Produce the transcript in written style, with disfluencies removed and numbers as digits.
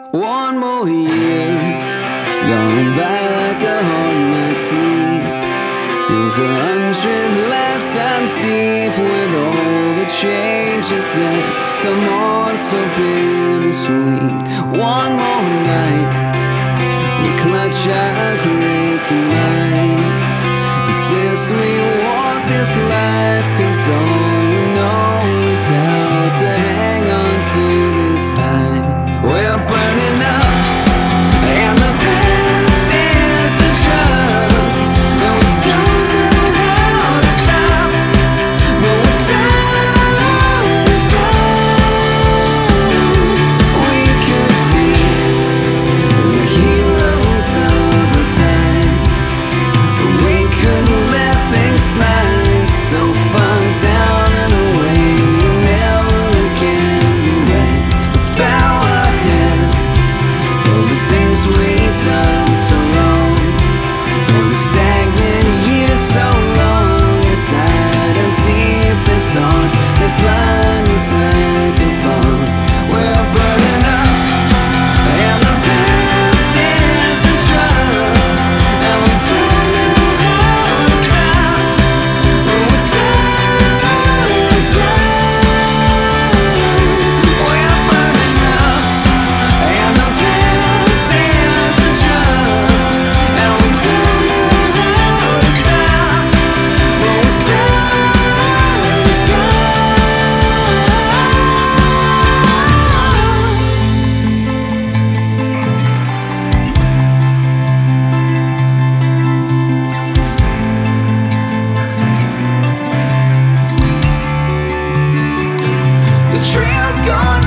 One more year, gone by like a hard night's sleep. Is 100 lifetimes deep with all the changes that come on so bittersweet. One more night, we clutch our great demise. Insist we want this life, 'cause all we know is how to hang on to this high. We're burning up, and the past is a drug, and we don't know how to stop, but what's done is gone. We could be the heroes of our time, but we couldn't let things slide so far down and away. We'll never again be right. Let's bow our heads, all the things we've done so wrong, all the stagnant years so long inside our deepest thoughts that blind us like a fog. We're burning up, and the past is a drug, and we don't know how to stop, but what's done is gone. We're burning up, and the past is a drug, and we don't know how to stop, but what's done is gone. The trail's gone.